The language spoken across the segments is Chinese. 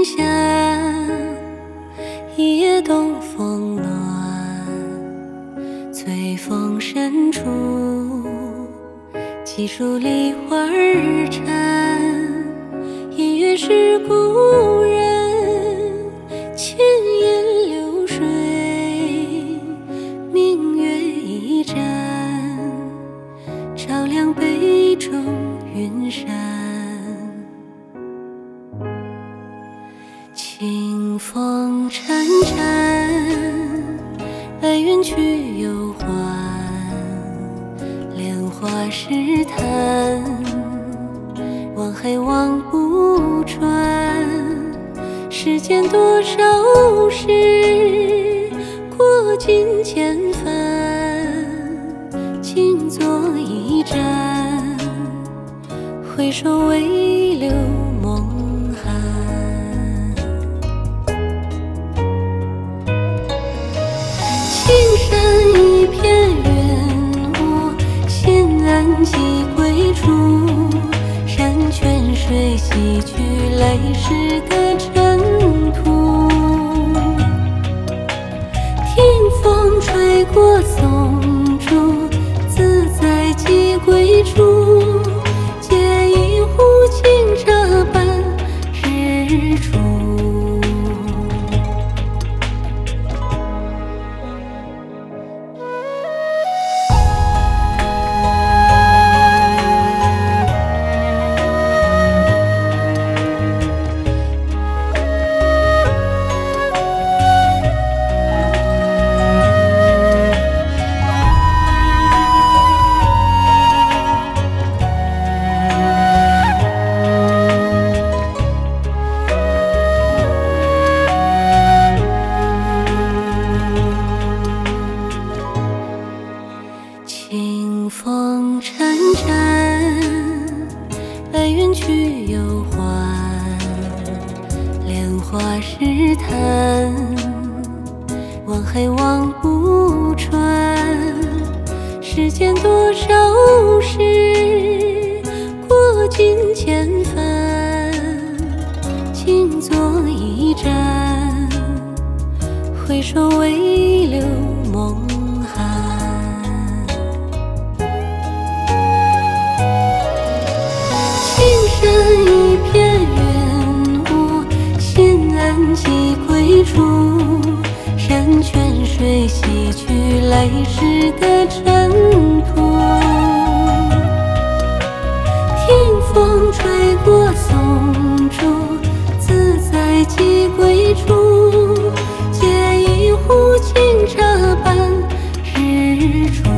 下，一夜东风暖，翠峰深处，几树梨花儿缠。音乐是故人，千言流水，明月一盏，照亮杯中云山。清风潺潺，白云去又还，莲花试探，望海望不穿。世间多少事，过尽千帆，静坐一盏，回首微留梦寒。青山一片云雾，心安寄归处。山泉水洗去来时的尘土，听风吹过松竹，自在寄归处。借一壶清茶伴日出。清风潺潺，白云去又还，莲花试探，望海望不穿。世间多少事，过尽千帆，静坐一盏，回首微留梦寒。山一片云雾，心安寄归处。山泉水洗去来时的尘土，听风吹过松竹，自在寄归处。借一壶清茶伴日出。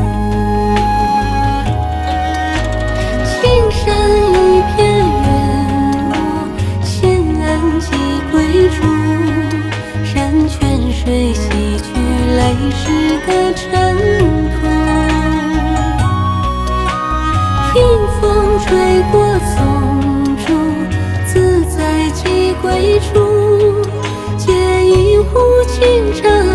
青山一片山泉水洗去来时的尘土，听风吹过松竹，自在寄归处。借一壶清茶